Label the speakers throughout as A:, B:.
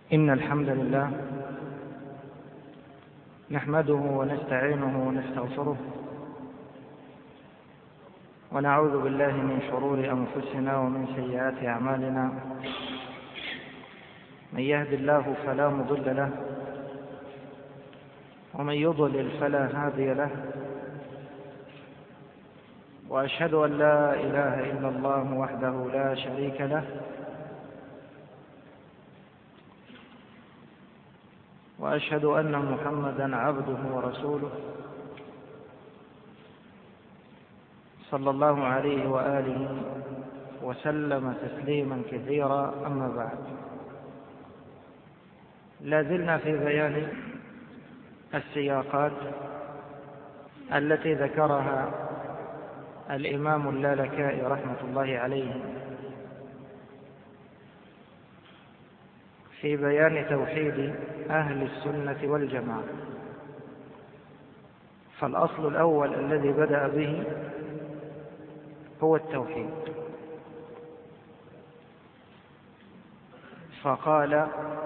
A: إن الحمد لله نحمده ونستعينه ونستغفره ونعوذ بالله من شرور أنفسنا ومن سيئات أعمالنا. من يهد الله فلا مضل له ومن يضلل فلا هادي له، وأشهد أن لا إله إلا الله وحده لا شريك له، وأشهد أن محمدًا عبده ورسوله صلى الله عليه وآله وسلم تسليمًا كثيرا. أما بعد، لا زلنا في بيان السياقات التي ذكرها الإمام اللالكائي رحمة الله عليه في بيان توحيد أهل السنة والجماعة. فالأصل الأول الذي بدأ به هو التوحيد، فقال: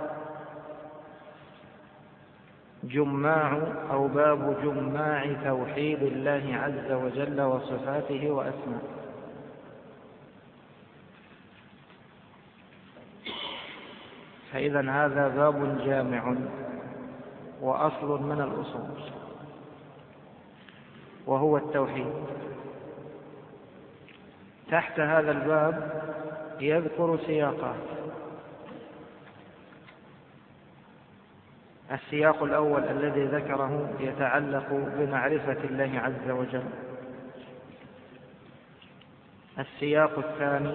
A: جماع أو باب جماع توحيد الله عز وجل وصفاته وأسمائه. فإذا هذا باب جامع وأصل من الأصول، وهو التوحيد. تحت هذا الباب يذكر سياقات. السياق الأول الذي ذكره يتعلق بمعرفة الله عز وجل. السياق الثاني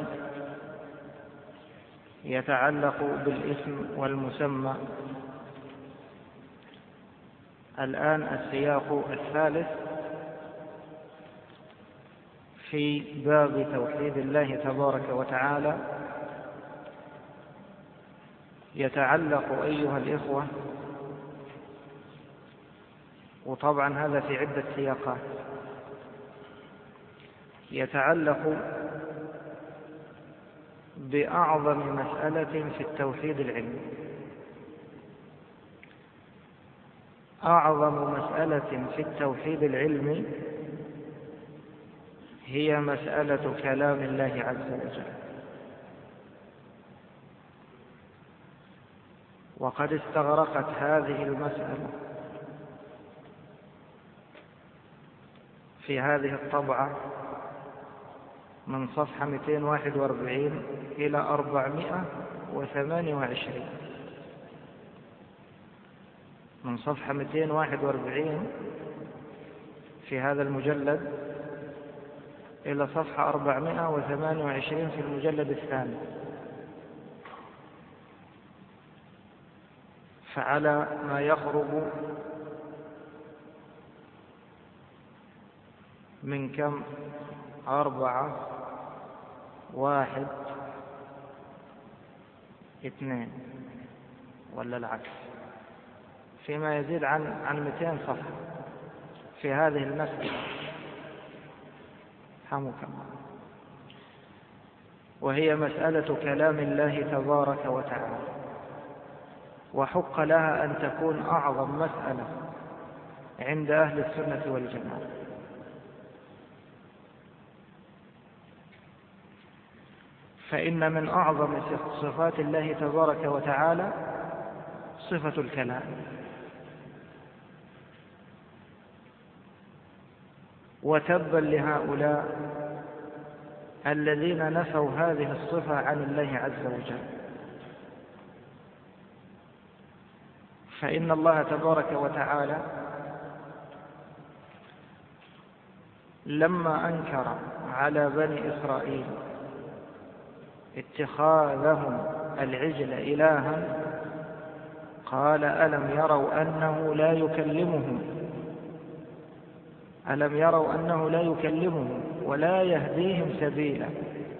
A: يتعلق بالاسم والمسمى. الآن السياق الثالث في باب توحيد الله تبارك وتعالى يتعلق، أيها الإخوة، وطبعا هذا في عدة سياقات، يتعلق بأعظم مسألة في التوحيد العلمي. أعظم مسألة في التوحيد العلمي هي مسألة كلام الله عز وجل. وقد استغرقت هذه المسألة في هذه الطبعة من صفحة 241 إلى 428. من صفحة 241 في هذا المجلد إلى صفحة 428 في المجلد الثاني. فعلى ما يقرب من كم 4 1 2 ولا العكس، فيما يزيد عن 200 صفحة في هذه المسألة، وهي مسألة كلام الله تبارك وتعالى. وحق لها أن تكون أعظم مسألة عند أهل السنة والجماعة. فإن من أعظم صفات الله تبارك وتعالى صفة الكلام. وتبا لهؤلاء الذين نفوا هذه الصفة عن الله عز وجل. فإن الله تبارك وتعالى لما أنكر على بني إسرائيل اتخاذهم العجل إلها قال: ألم يروا أنه لا يكلمهم ولا يهديهم سبيلا.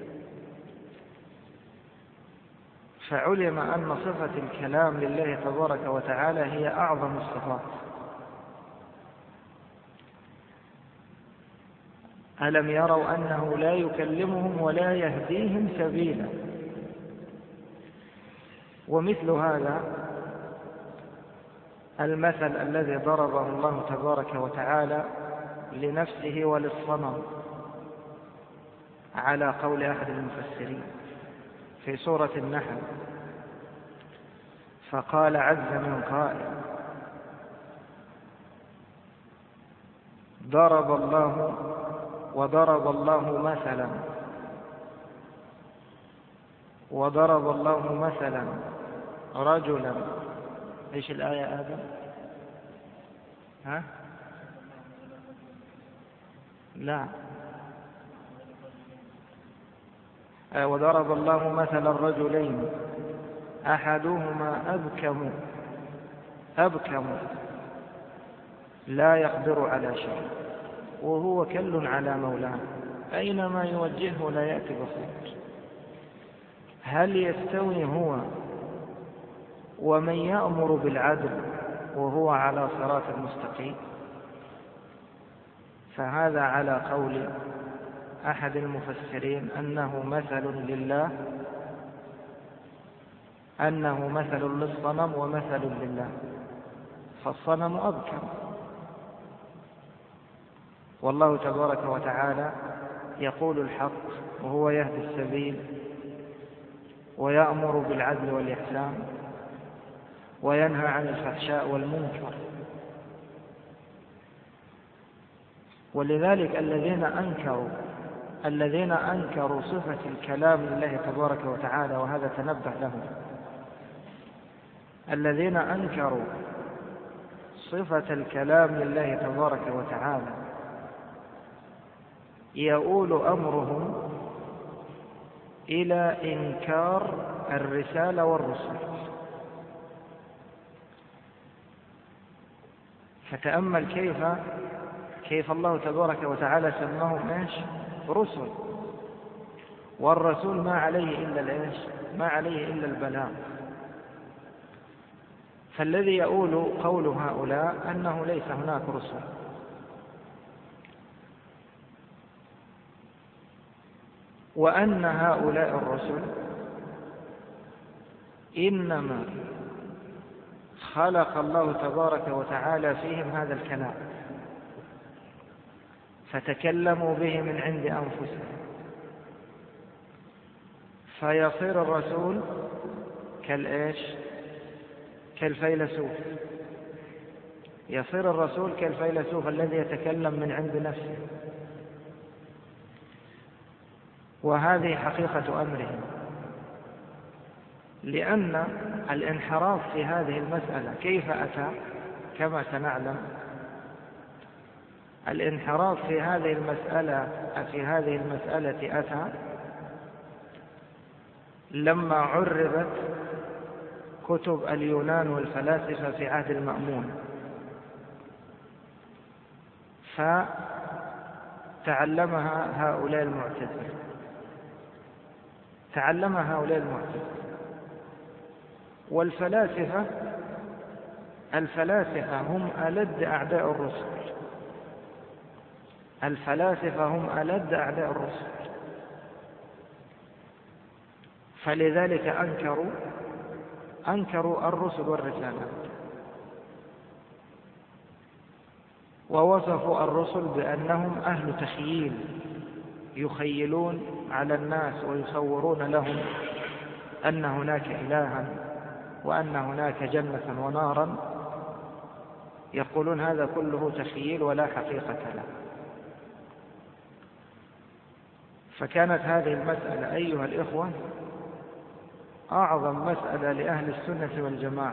A: فعلم أن صفة الكلام لله تبارك وتعالى هي أعظم الصفات. ألم يروا أنه لا يكلمهم ولا يهديهم سبيلا. ومثل هذا المثل الذي ضربه الله تبارك وتعالى لنفسه وللصنم على قول أحد المفسرين في سورة النحل، فقال عز من قائل: وضرب الله مثلا رجلا. ايش الآية آدم؟ ها؟ لا. وضرب الله مثلا رجلين أحدهما أبكم لا يقدر على شيء وهو كل على مولاه أينما يوجهه لا يأتي بخير. هل يستوي هو ومن يأمر بالعدل وهو على صراط مستقيم؟ فهذا على قول أحد المفسرين أنه مثل لله، أنه مثل للصنم ومثل لله، فالصنم أبكم، والله تبارك وتعالى يقول الحق وهو يهدي السبيل ويأمر بالعدل والإحسان وينهى عن الفحشاء والمنكر. ولذلك الذين أنكروا صفة الكلام لله تبارك وتعالى، وهذا تنبه لهم، الذين أنكروا صفة الكلام لله تبارك وتعالى يؤول أمرهم إلى إنكار الرسالة والرسل. فتأمل كيف الله تبارك وتعالى سماهم رسل، والرسول ما عليه إلا البلاغ. فالذي يؤول قول هؤلاء أنه ليس هناك رسل، وأن هؤلاء الرسل إنما خلق الله تبارك وتعالى فيهم هذا الكلام فتكلموا به من عند أنفسهم، فيصير الرسول كالفيلسوف، يصير الرسول كالفيلسوف الذي يتكلم من عند نفسه. وهذه حقيقة أمرهم، لأن الانحراف في هذه المسألة كيف أتى؟ كما سنعلم، الانحراف في هذه المسألة أتى لما عربت كتب اليونان والفلاسفة في عهد المأمون، فتعلمها هؤلاء المعتزلة. والفلاسفة هم ألد أعداء الرسل، فلذلك أنكروا الرسل والرسالات، ووصفوا الرسل بأنهم أهل تخييل، يخيلون على الناس ويصورون لهم أن هناك إلها وأن هناك جنة ونارا، يقولون هذا كله تخييل ولا حقيقة له. فكانت هذه المسألة أيها الإخوة أعظم مسألة لأهل السنة والجماعة،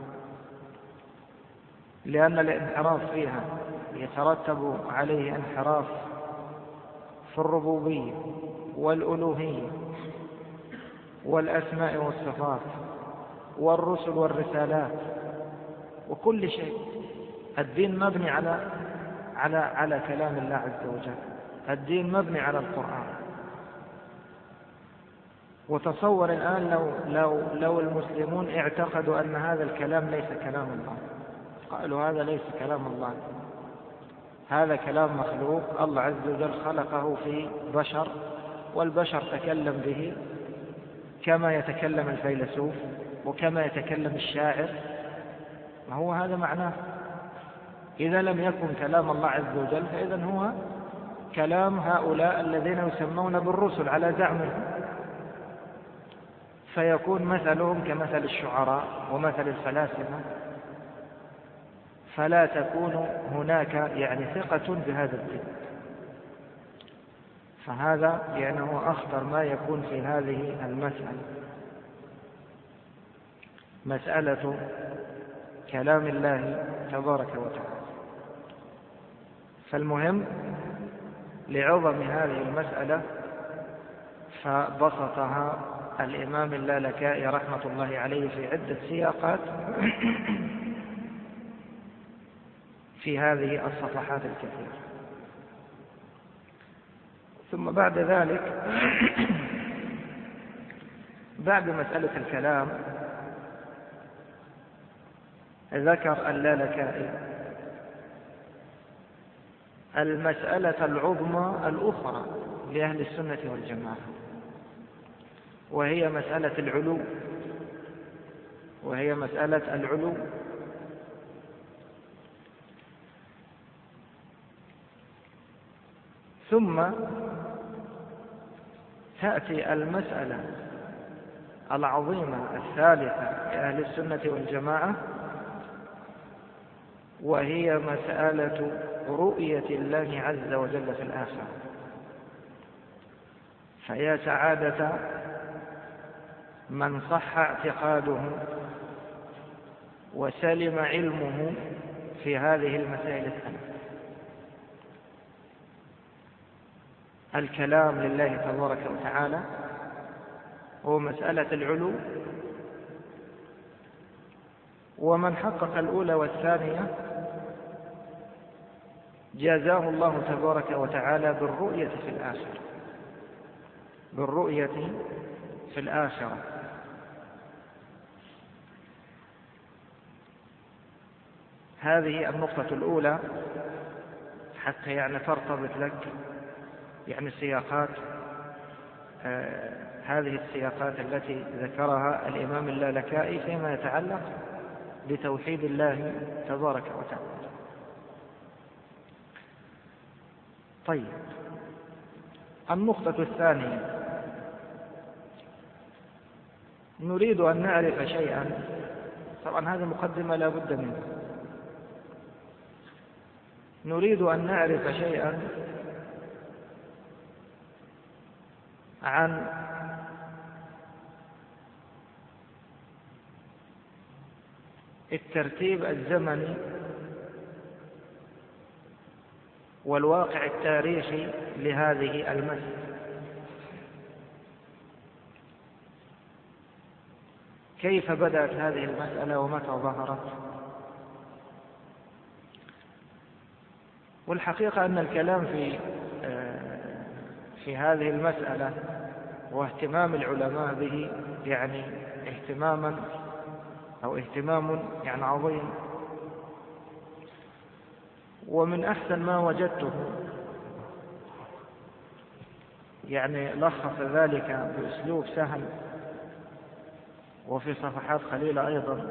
A: لأن الانحراف فيها يترتب عليه انحراف في الربوبية والألوهية والأسماء والصفات والرسل والرسالات وكل شيء. الدين مبني على كلام الله عز وجل، الدين مبني على القرآن. وتصور الآن لو المسلمون اعتقدوا أن هذا الكلام ليس كلام الله، قالوا هذا ليس كلام الله، هذا كلام مخلوق، الله عز وجل خلقه في بشر والبشر تكلم به كما يتكلم الفيلسوف وكما يتكلم الشاعر، ما هو هذا معناه. إذا لم يكن كلام الله عز وجل فإذن هو كلام هؤلاء الذين يسمون بالرسل على زعمهم، فيكون مثلهم كمثل الشعراء ومثل الفلاسفة، فلا تكون هناك يعني ثقة بهذا الدين. فهذا يعني هو أخطر ما يكون في هذه المسألة، مسألة كلام الله تبارك وتعالى. فالمهم لعظم هذه المسألة فبسطها الإمام اللالكائي رحمة الله عليه في عدة سياقات في هذه الصفحات الكثيرة. ثم بعد ذلك بعد مسألة الكلام ذكر اللالكائي المسألة العظمى الأخرى لأهل السنة والجماعة، وهي مسألة العلو، وهي مسألة العلو. ثم تأتي المسألة العظيمة الثالثة لأهل السنة والجماعة، وهي مسألة رؤية الله عز وجل في الآخرة. فيا سعادة من صح اعتقاده وسلم علمه في هذه المسائل الثلاث: الكلام لله تبارك وتعالى، هو مسألة العلو. ومن حقق الأولى والثانية جازاه الله تبارك وتعالى بالرؤية في الآخرة، بالرؤية في الآخرة. هذه النقطة الأولى حتى يعني ترتبط لك يعني سياقات هذه السياقات التي ذكرها الإمام اللالكائي فيما يتعلق بتوحيد الله تبارك وتعالى. طيب، النقطة الثانية، نريد أن نعرف شيئا. طبعا هذه مقدمة لا بد منها. نريد أن نعرف شيئا عن الترتيب الزمني والواقع التاريخي لهذه المسألة. كيف بدأت هذه المسألة ومتى ظهرت؟ والحقيقة أن الكلام في هذه المسألة واهتمام العلماء به يعني اهتمام يعني عظيم. ومن أحسن ما وجدته يعني لخص ذلك بأسلوب سهل وفي صفحات قليلة أيضا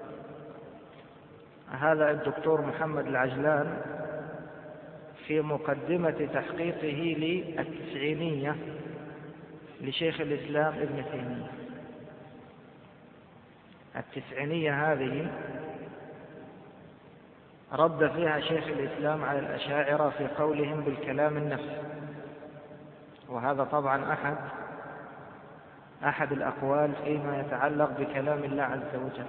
A: هذا الدكتور محمد العجلان في مقدمة تحقيقه للتسعينية لشيخ الإسلام ابن تيمية. التسعينية هذه رد فيها شيخ الإسلام على الأشاعرة في قولهم بالكلام النفسي، وهذا طبعا أحد الأقوال فيما يتعلق بكلام الله عز وجل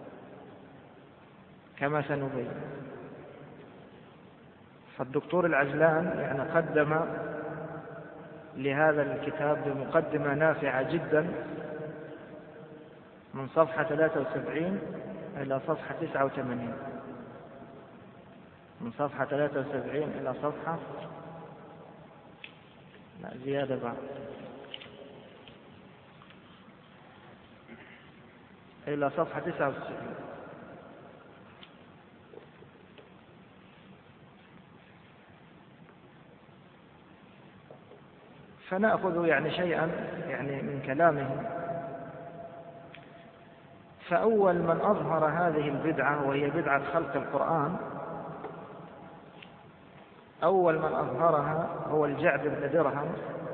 A: كما سنبين. فالدكتور العجلان يعني قدم لهذا الكتاب بمقدمة نافعة جدا من صفحة 73 إلى صفحة 89، من صفحة 73 إلى صفحة لا زيادة بعد إلى صفحة 99. فنأخذ يعني شيئا يعني من كلامه فأول من أظهر هذه البدعة وهي بدعة خلق القرآن، أول من أظهرها هو الجعد بن درهم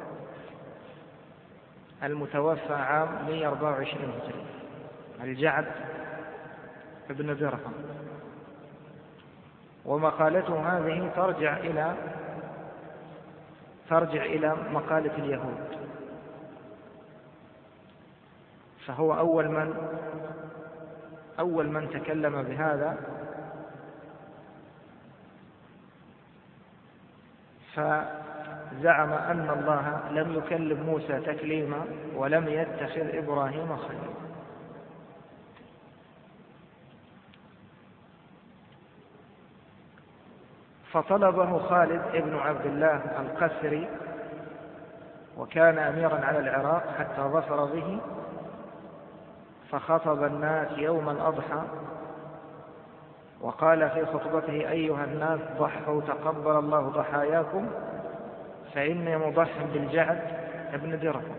A: المتوفى عام 124 هجري. الجعد بن درهم، ومقالته هذه ترجع إلى مقالة اليهود، فهو أول من تكلم بهذا. فزعم أن الله لم يكلم موسى تكليما ولم يتخذ إبراهيم خليلا. فطلبه خالد بن عبد الله القسري، وكان أميرا على العراق حتى ظفر به، فخطب الناس يوم الأضحى وقال في خطبته: أيها الناس ضحوا تقبل الله ضحاياكم، فإني مضح بالجعد بن درهم،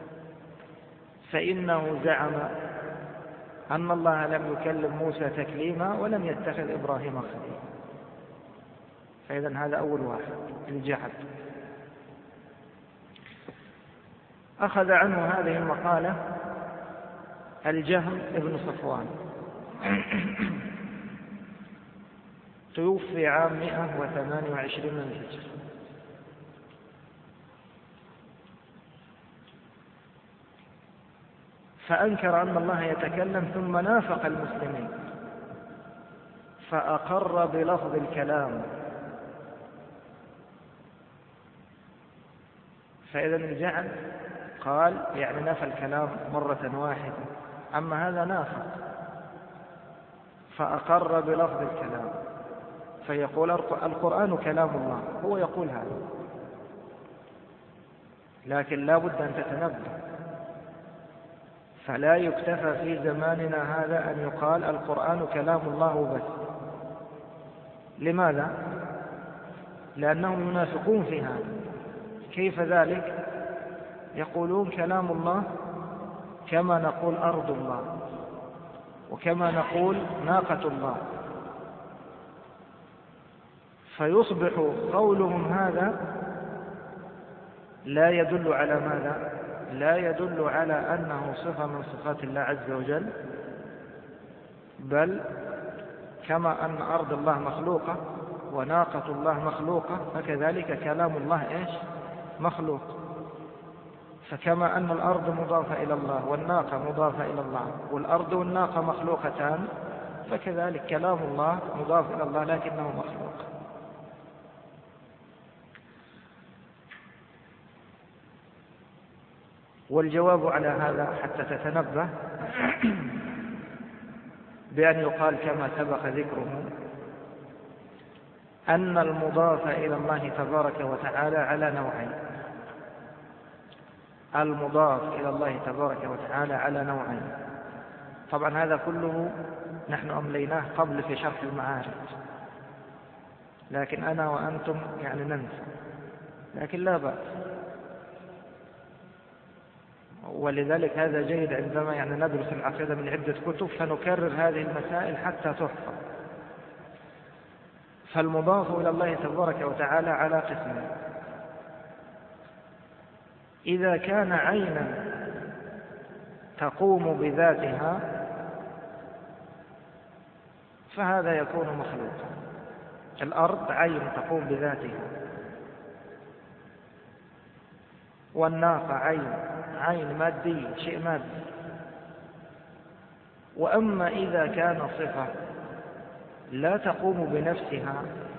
A: فإنه زعم أن الله لم يكلم موسى تكليما ولم يتخذ إبراهيم خليلا. فإذن هذا أول واحد، الجعد. أخذ عنه هذه المقالة الجهم بن صفوان، توفي عام 128 من الهجرة. فأنكر أن الله يتكلم، ثم نافق المسلمين فأقر بلفظ الكلام. فإذا الجعد قال يعني نفى الكلام مرة واحدة، أما هذا نافق فأقر بلفظ الكلام، فيقول القرآن كلام الله، هو يقول هذا. لكن لا بد أن تتنبه، فلا يكتفى في زماننا هذا أن يقال القرآن كلام الله بس. لماذا؟ لأنهم ينافقون في هذا. كيف ذلك؟ يقولون كلام الله كما نقول أرض الله، وكما نقول ناقة الله، فيصبح قولهم هذا لا يدل على ماذا؟ لا يدل على أنه صفة من صفات الله عز وجل، بل كما أن أرض الله مخلوقة وناقة الله مخلوقة، فكذلك كلام الله مخلوق. فكما أن الأرض مضافة إلى الله والناقة مضافة إلى الله، والأرض والناقة مخلوقتان، فكذلك كلام الله مضاف إلى الله لكنه مخلوق. والجواب على هذا حتى تتنبه بأن يقال كما سبق ذكره أن المضاف إلى الله تبارك وتعالى على نوعين. المضاف إلى الله تبارك وتعالى على نوعين. طبعا هذا كله نحن أمليناه قبل في شرح المعارج، لكن أنا وأنتم يعني ننسى، لكن لا بأس. ولذلك هذا جيد عندما يعني ندرس العقيدة من عدة كتب فنكرر هذه المسائل حتى تحفظ. فالمضاف إلى الله تبارك وتعالى على قسمين: إذا كان عينا تقوم بذاتها فهذا يكون مخلوقا. الأرض عين تقوم بذاتها، والناقة عين مادية، شيء مادي. وأما إذا كان صفة لا تقوم بنفسها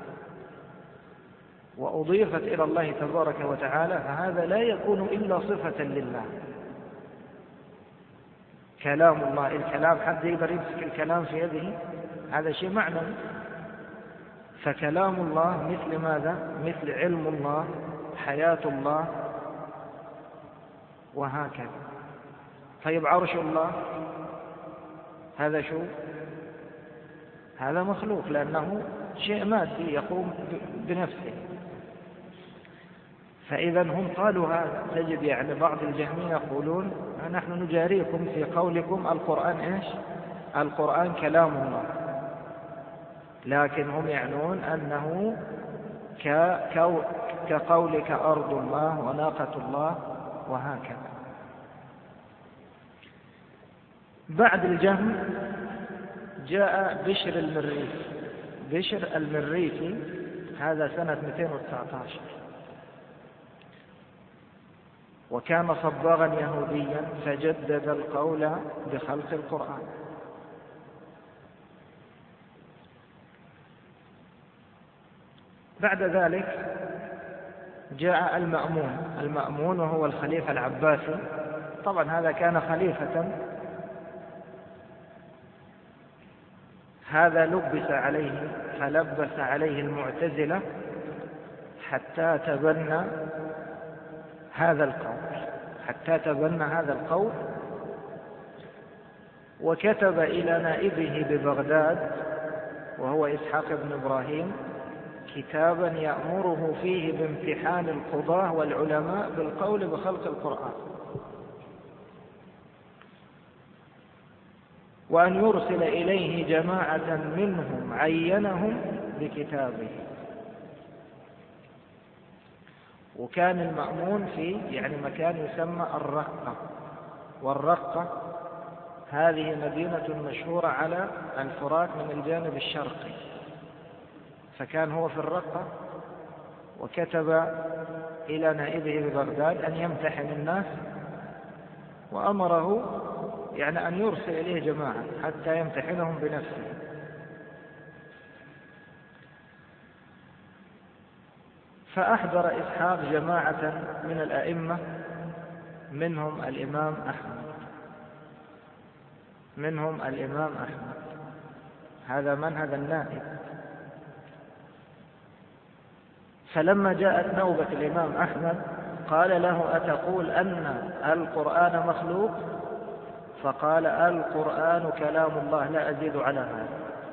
A: وأضيفت إلى الله تبارك وتعالى فهذا لا يكون إلا صفة لله. كلام الله، الكلام حد يقدر يمسك الكلام في يده؟ هذا شيء معنوي. فكلام الله مثل ماذا؟ مثل علم الله، حياة الله، وهكذا. طيب عرش الله هذا شو؟ هذا مخلوق لأنه شيء مادي يقوم بنفسه. فإذا هم قالوا هذا. تجد يعني بعض الجهمية يقولون نحن نجاريكم في قولكم القرآن القرآن كلام الله، لكن هم يعنون أنه كقولك أرض الله وناقة الله وهكذا. بعد الجهم جاء بشر المريسي. بشر المريسي هذا سنة 219، وكان صباغا يهوديا، فجدد القول بخلق القرآن. بعد ذلك جاء المأمون وهو الخليفة العباسي. طبعا هذا كان خليفة، هذا لبس عليه فلبس عليه المعتزلة حتى تبنى هذا القول، وكتب إلى نائبه ببغداد وهو إسحاق بن إبراهيم كتابا يأمره فيه بامتحان القضاة والعلماء بالقول بخلق القرآن، وأن يرسل إليه جماعة منهم عينهم بكتابه. وكان المأمون في مكان يسمى الرقة، والرقة هذه مدينة مشهورة على الفرات من الجانب الشرقي، فكان هو في الرقة، وكتب إلى نائبه ببغداد أن يمتحن الناس، وأمره أن يرسل إليه جماعة حتى يمتحنهم بنفسه. فأحضر إسحاق جماعة من الأئمة، منهم الإمام أحمد، هذا من هذا النائب. فلما جاءت نوبة الإمام أحمد قال له: أتقول أن القرآن مخلوق؟ فقال: القرآن كلام الله لا أزيد على هذا.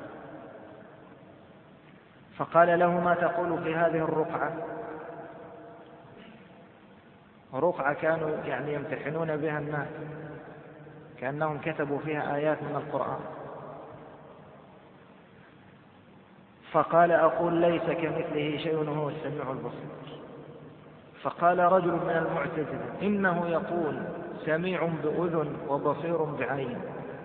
A: فقال له: ما تقول في هذه الرقعة؟ رقعة كانوا يمتحنون بها الناس، كأنهم كتبوا فيها آيات من القرآن. فقال: أقول ليس كمثله شيء وهو السميع البصير. فقال رجل من المعتزلة: إنه يقول سميع بأذن وبصير بعين.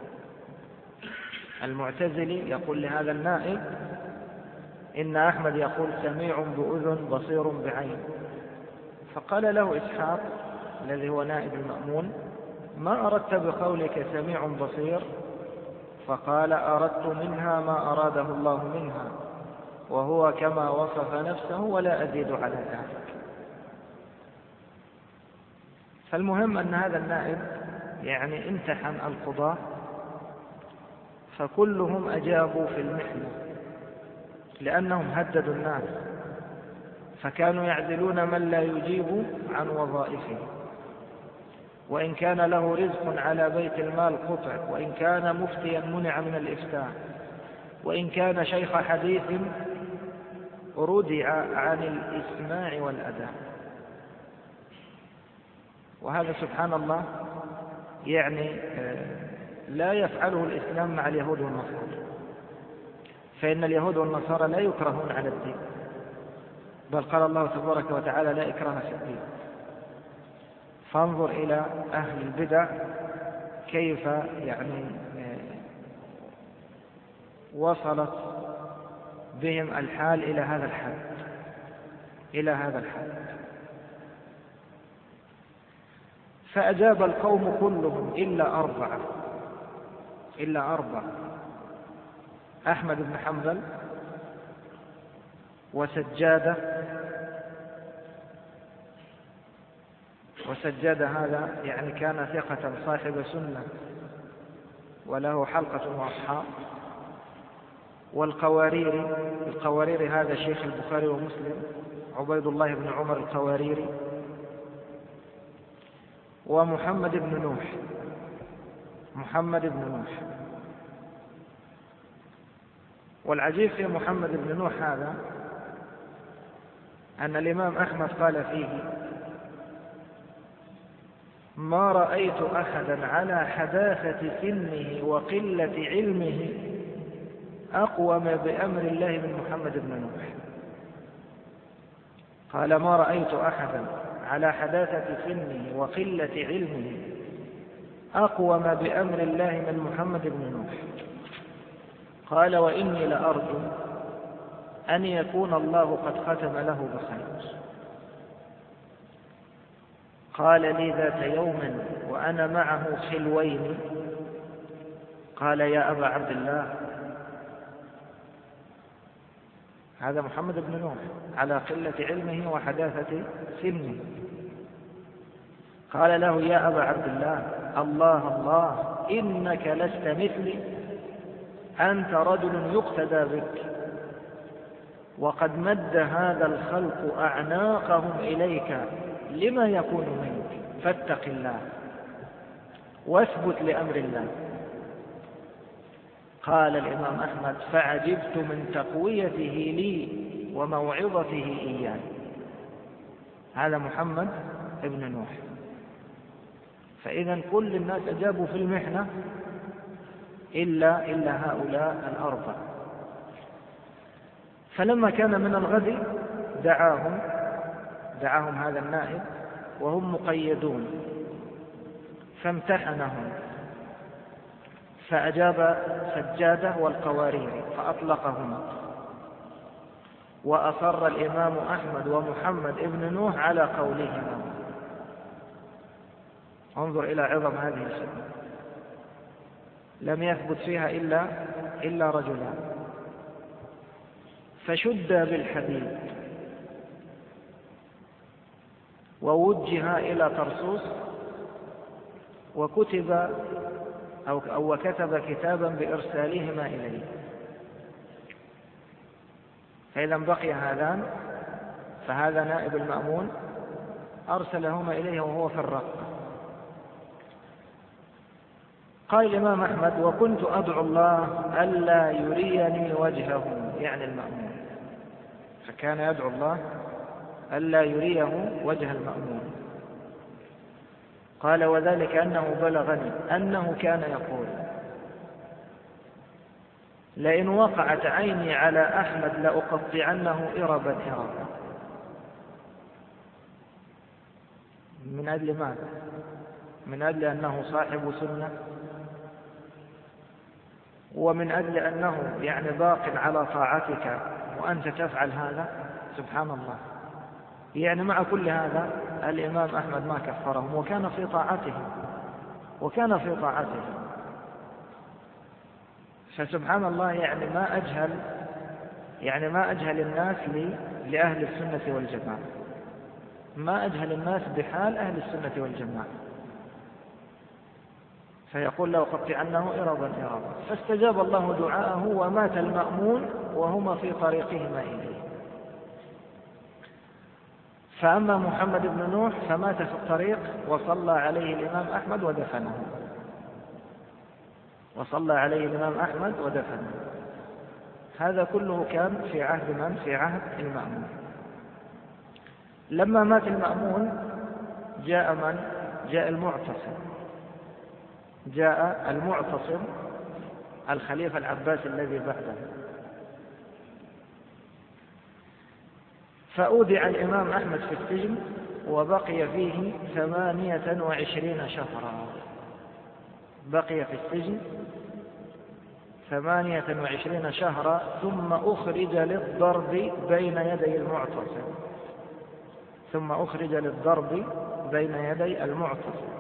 A: المعتزلي يقول لهذا النائب: إن أحمد يقول سميع بأذن بصير بعين. فقال له إسحاق الذي هو نائب المأمون: ما أردت بقولك سميع بصير؟ فقال: أردت منها ما أراده الله منها، وهو كما وصف نفسه ولا أزيد على ذلك. فالمهم أن هذا النائب امتحن القضاة، فكلهم أجابوا في المحنة، لأنهم هددوا الناس، فكانوا يعزلون من لا يجيب عن وظائفه، وإن كان له رزق على بيت المال قطع، وإن كان مفتيا منع من الإفتاء، وإن كان شيخ حديث ردع عن الإسماع والأداء. وهذا سبحان الله لا يفعله الإسلام مع اليهود والنصارى، فإن اليهود والنصارى لا يكرهون على الدين، بل قال الله تبارك وتعالى: لا إكراه في الدين. فانظر إلى أهل البدع كيف وصلت بهم الحال إلى هذا الحد. فأجاب القوم كلهم إلا أربعة: أحمد بن حنبل، وسجادة هذا كان ثقة صاحب سنة وله حلقة وأصحاب. القواريري هذا شيخ البخاري ومسلم، عبيد الله بن عمر القواريري. ومحمد بن نوح. والعجيب في محمد بن نوح هذا أن الإمام أحمد قال فيه: ما رأيت أحدا على حداثة سنه وقلة علمه أقوم بأمر الله من محمد بن نوح. قال ما رأيت أحدا على حداثة سنه وقلة علمه أقوم بأمر الله من محمد بن نوح. قال وإني لأرجو أن يكون الله قد ختم له بخير. قال لي ذات يوم وأنا معه خلوين، قال يا أبا عبد الله، هذا محمد بن نوح على قلة علمه وحداثة سنه، قال له يا أبا عبد الله، الله الله إنك لست مثلي، أنت رجل يقتدى بك، وقد مد هذا الخلق أعناقهم إليك لما يكون منك، فاتق الله واثبت لأمر الله. قال الإمام أحمد فعجبت من تقويته لي وموعظته إياه. هذا محمد ابن نوح. فإذا كل الناس أجابوا في المحنة إلا هؤلاء الأربعة. فلما كان من الغد دعاهم هذا النائب وهم مقيدون، فامتحنهم فأجاب سجادة والقوارير فأطلقهما، وأصر الإمام أحمد ومحمد ابن نوح على قولهما. انظر إلى عظم هذه الخدمة، لم يثبت فيها إلا رجلان، فشد بالحديد ووجه إلى طرسوس وكتب كتابا بإرسالهما إليه. فإذا بقي هذان، فهذا نائب المأمون أرسلهما إليه وهو في الرق. قال الإمام أحمد وكنت أدعو الله ألا يريني وجهه، يعني المأمون، فكان يدعو الله ألا يريه وجه المأمون. قال وذلك أنه بلغني أنه كان يقول لئن وقعت عيني على أحمد لأقطعنه إربا إربا. من أجل ماذا؟ من أجل أنه صاحب سنة، ومن أجل أنه يعني باق على طاعتك وأنت تفعل هذا. سبحان الله. يعني مع كل هذا الإمام أحمد ما كفرهم، وكان في طاعته. فسبحان الله، يعني ما أجهل الناس لأهل السنة والجماعة، ما أجهل الناس بحال أهل السنة والجماعة. فيقول له قطعنه إربا إربا، فاستجاب الله دعاءه ومات المأمون وهما في طريقهما إليه. فأما محمد بن نوح فمات في الطريق وصلى عليه الإمام أحمد ودفنه. هذا كله كان في عهد من؟ في عهد المأمون. لما مات المأمون جاء من؟ جاء المعتصم الخليفة العباسي الذي بعده، فأودع الإمام أحمد في السجن وبقي فيه 28 شهرا. بقي في السجن 28 شهرا، ثم أخرج للضرب بين يدي المعتصم.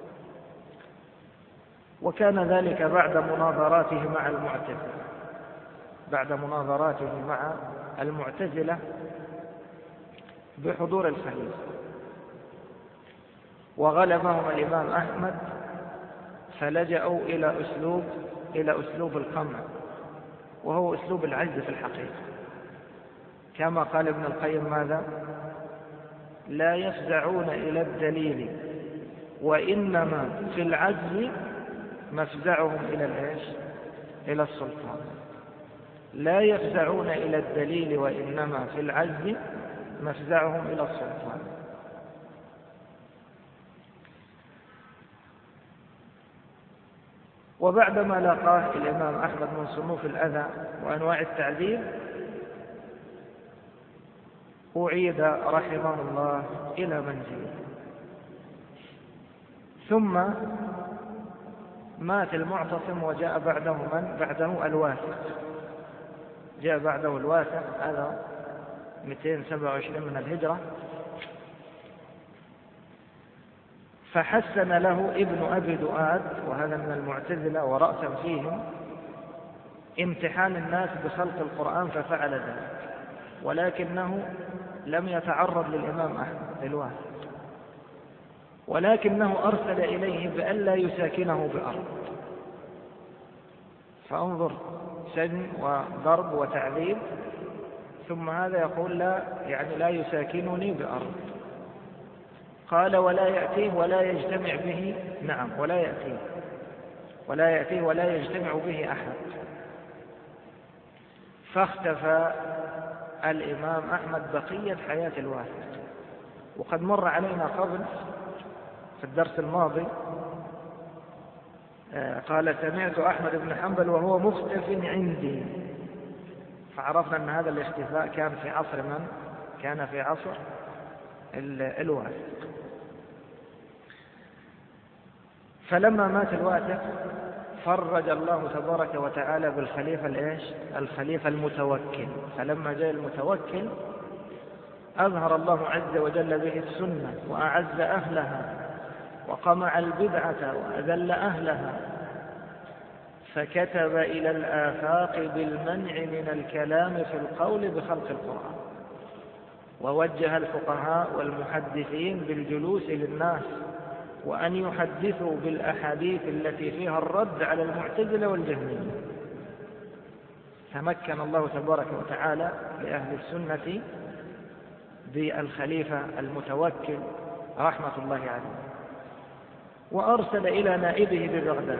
A: وكان ذلك بعد مناظراته مع المعتزلة بحضور الخليفة، وغلبهم الإمام أحمد فلجأوا إلى أسلوب القمع، وهو أسلوب العجز في الحقيقة، كما قال ابن القيم ماذا؟ لا يفزعون إلى الدليل وإنما في العجز مفزعهم إلى السلطان. لا يفزعون إلى الدليل وإنما في العجز مفزعهم إلى السلطان. وبعدما لاقاه الإمام أحمد من صنوف الأذى وأنواع التعذيب أعيد رحمه الله إلى منزله. ثم مات المعتصم وجاء بعده من؟ بعده الواثق. جاء بعده الواثق، هذا 227 من الهجرة. فحسن له ابن أبي دؤاد، وهذا من المعتزلة ورأسا فيهم، امتحان الناس بخلق القرآن ففعل ذلك، ولكنه لم يتعرض للإمام أحمد الواثق، ولكنه أرسل إليه بألا يساكنه بأرض. فانظر، سجن وضرب وتعذيب، ثم هذا يقول لا، يعني لا يساكنني بأرض. قال ولا يأتيه ولا يجتمع به، نعم، ولا يأتيه ولا يجتمع به أحد. فاختفى الإمام أحمد بقية حياة الواثق. وقد مر علينا قبل في الدرس الماضي قال سمعت أحمد بن حنبل وهو مختف عندي، فعرفنا أن هذا الاختفاء كان في عصر من؟ كان في عصر الواثق. فلما مات الواثق فرج الله تبارك وتعالى بالخليفة الخليفة المتوكل. فلما جاء المتوكل أظهر الله عز وجل به السنة وأعز أهلها وقمع البدعة وأذل أهلها، فكتب إلى الآفاق بالمنع من الكلام في القول بخلق القرآن، ووجه الفقهاء والمحدثين بالجلوس للناس وأن يحدثوا بالأحاديث التي فيها الرد على المعتزلة والجهمية. تمكن الله تبارك وتعالى لأهل السنة بالخليفة المتوكل رحمة الله عليه. وأرسل إلى نائبه ببغداد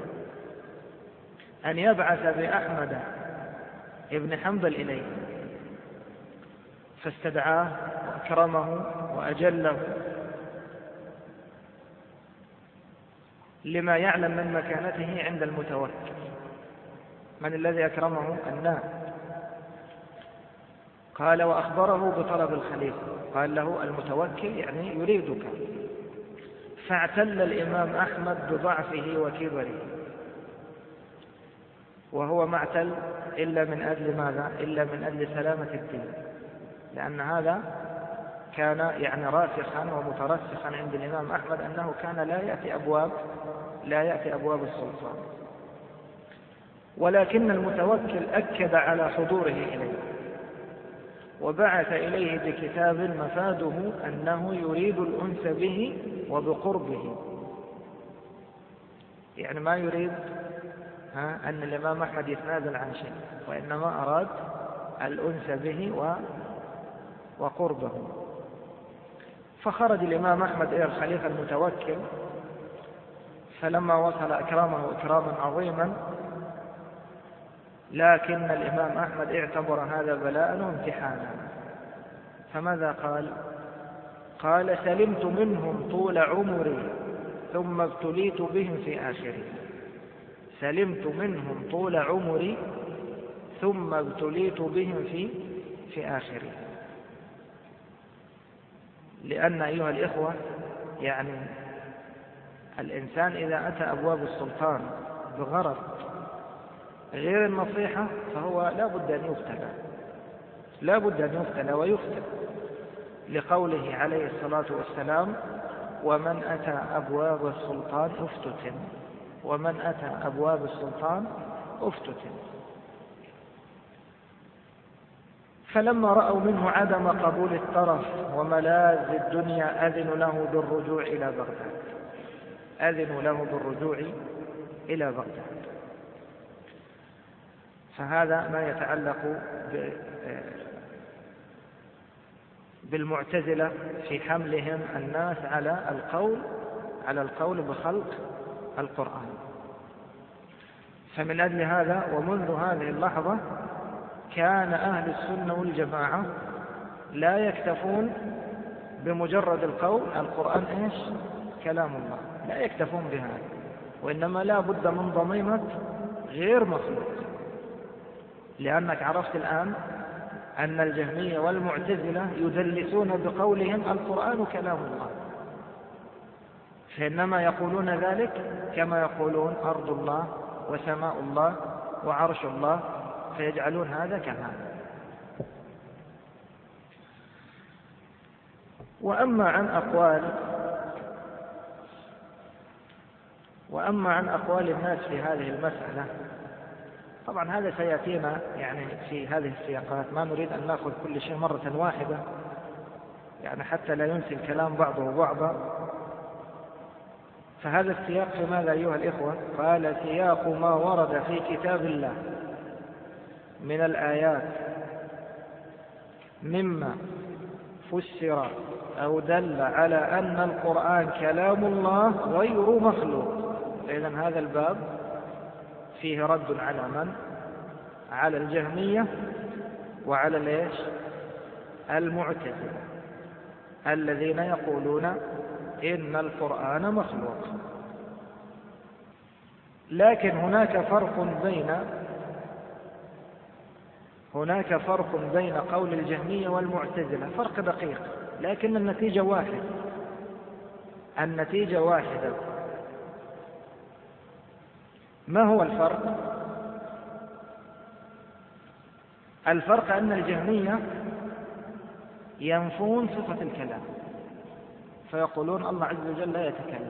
A: أن يبعث بأحمد ابن حنبل إليه، فاستدعاه وأكرمه وأجله لما يعلم من مكانته عند المتوكل. من الذي أكرمه؟ النائب. قال وأخبره بطلب الخليفة، قال له المتوكل يعني يريدك. فاعتل الإمام أحمد بضعفه وكبره، وهو ما اعتل إلا من أجل ماذا؟ إلا من أجل سلامة الدين، لأن هذا كان يعني راسخا ومترسخا عند الإمام أحمد أنه كان لا يأتي أبواب السلطان. ولكن المتوكل أكد على حضوره إليه، وبعث إليه بكتاب مفاده أنه يريد الأنس به وبقربه، يعني ما يريد أن الإمام أحمد يتنازل عن شيء، وإنما أراد الأنس به وقربه. فخرج الإمام أحمد إلى الخليفة المتوكل، فلما وصل أكرمه إكراما عظيما، لكن الإمام أحمد اعتبر هذا بلاء وامتحانا. فماذا قال؟ قال سلمت منهم طول عمري ثم ابتليت بهم في آخري. سلمت منهم طول عمري ثم ابتليت بهم في آخري. لأن أيها الإخوة، يعني الإنسان إذا أتى أبواب السلطان بغرض غير النصيحة فهو لا بد أن يفتن ويفتن، لقوله عليه الصلاة والسلام ومن أتى أبواب السلطان افتتن، ومن أتى أبواب السلطان افتتن. فلما رأوا منه عدم قبول الطرف وملاذ الدنيا أذنوا له بالرجوع إلى بغداد. فهذا ما يتعلق بالمعتزلة في حملهم الناس على القول بخلق القرآن. فمن أجل هذا ومنذ هذه اللحظة كان أهل السنة والجماعة لا يكتفون بمجرد القول القرآن كلام الله، لا يكتفون بهذا، وإنما لا بد من ضميمة غير مخلوق، لأنك عرفت الآن أن الجهمية والمعتزلة يدلسون بقولهم القرآن كلام الله، فإنما يقولون ذلك كما يقولون أرض الله وسماء الله وعرش الله، فيجعلون هذا كهذا. وأما عن أقوال الناس في هذه المسألة، طبعا هذا سيأتينا يعني في هذه السياقات، ما نريد أن نأخذ كل شيء مرة واحدة يعني حتى لا ينسي الكلام بعضه بعضا. فهذا السياق في ماذا أيها الإخوة؟ قال سياق ما ورد في كتاب الله من الآيات مما فسر أو دل على أن القرآن كلام الله غير مخلوق. إذن هذا الباب فيه رد على من؟ على الجهمية وعلى ليش؟ المعتزلة الذين يقولون إن القرآن مخلوق. لكن هناك فرق بين قول الجهمية والمعتزلة، فرق دقيق، لكن النتيجة واحدة. ما هو الفرق؟ الفرق أن الجهمية ينفون صفة الكلام، فيقولون الله عز وجل لا يتكلم،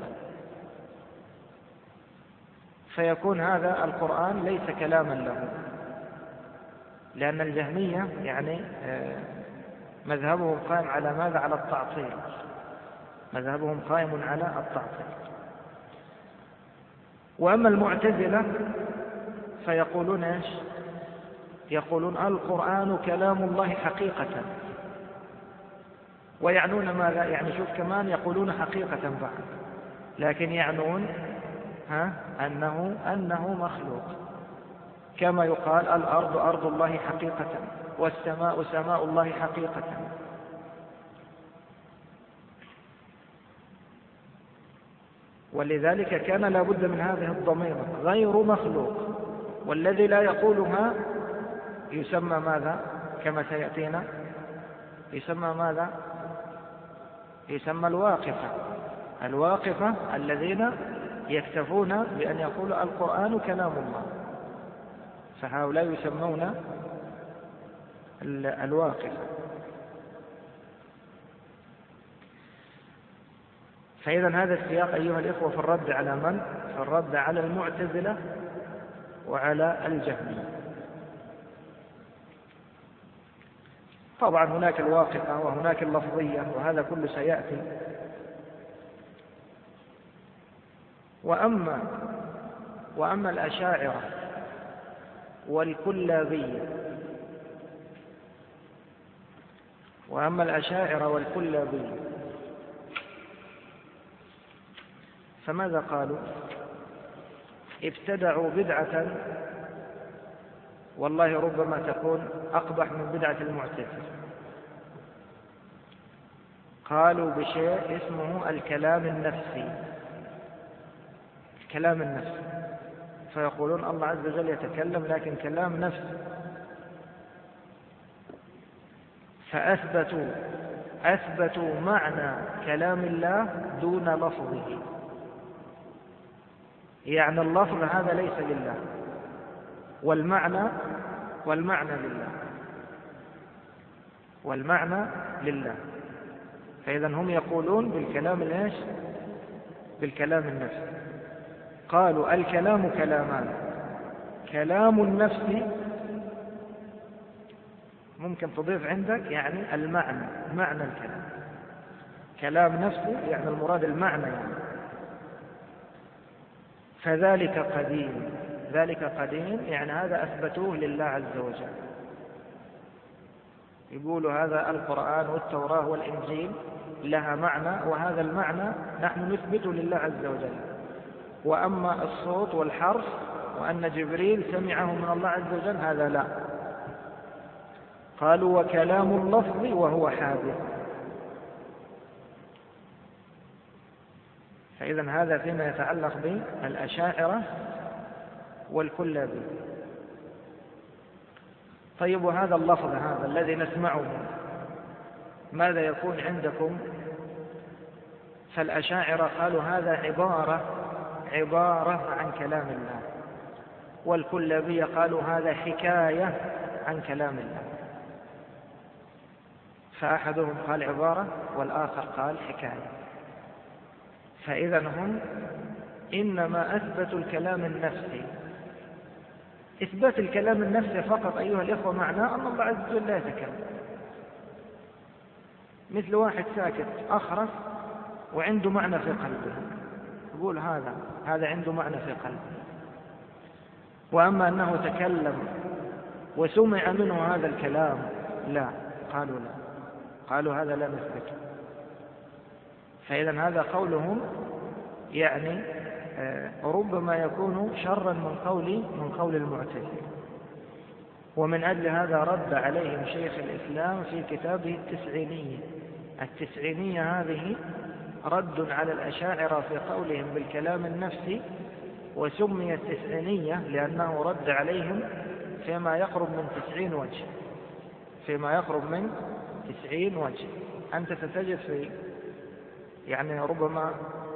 A: فيكون هذا القرآن ليس كلاما له، لأن الجهمية يعني مذهبهم قائم على ماذا؟ على التعطيل، مذهبهم قائم على التعطيل. وأما المعتزلة فيقولون إيش؟ يقولون القرآن كلام الله حقيقة، ويعنون ماذا؟ يعني شوف كمان يقولون حقيقة بعد، لكن يعنون أنه مخلوق، كما يقال الأرض أرض الله حقيقة والسماء سماء الله حقيقة. ولذلك كان لا بد من هذه الضميمة غير مخلوق، والذي لا يقولها يسمى ماذا؟ كما سيأتينا يسمى ماذا؟ يسمى الواقفة الذين يكتفون بأن يقولوا القرآن كلام الله، فهؤلاء يسمون الواقفة. فإذا هذا السياق أيها الإخوة في الرد على من؟ في الرد على المعتزلة وعلى الجهمية. طبعا هناك الواقفة وهناك اللفظية، وهذا كله سيأتي. وأما الأشاعرة والكلابية فماذا قالوا؟ ابتدعوا بدعة والله ربما تكون أقبح من بدعة المعتزلة. قالوا بشيء اسمه الكلام النفسي، فيقولون الله عز وجل يتكلم لكن كلام نفسي، فأثبتوا معنى كلام الله دون لفظه، يعني اللفظ هذا ليس لله والمعنى لله. فإذا هم يقولون بالكلام النفسي. قالوا الكلام كلامان، كلام النفس ممكن تضيف عندك يعني معنى الكلام، كلام نفسي يعني المراد المعنى يعني. فذلك قديم يعني هذا أثبتوه لله عز وجل. يقولوا هذا القرآن والتوراة والإنجيل لها معنى، وهذا المعنى نحن نثبته لله عز وجل. وأما الصوت والحرف وأن جبريل سمعه من الله عز وجل هذا لا. قالوا وكلام اللفظ وهو حادث. فإذا هذا فيما يتعلق بالأشاعرة والكلابي. طيب، وهذا اللفظ هذا الذي نسمعه ماذا يكون عندكم؟ فالأشاعرة قالوا هذا عبارة عن كلام الله، والكلابي قالوا هذا حكاية عن كلام الله. فأحدهم قال عبارة والآخر قال حكاية. فإذا هم إنما أثبتوا الكلام النفسي. إثبات الكلام النفسي فقط أيها الإخوة معناه أن الله عز وجل لا يتكلم، مثل واحد ساكت أخرس وعنده معنى في قلبه، يقول هذا عنده معنى في قلبه. وأما أنه تكلم وسمع منه هذا الكلام، لا، قالوا هذا لا نثبته. فإذا هذا قولهم يعني ربما يكون شرا من قول المعتزلة. ومن أجل هذا رد عليهم شيخ الإسلام في كتابه التسعينية هذه رد على الأشاعرة في قولهم بالكلام النفسي، وسميت تسعينية لأنه رد عليهم فيما يقرب من 90 وجه. أنت ستجد في يعني ربما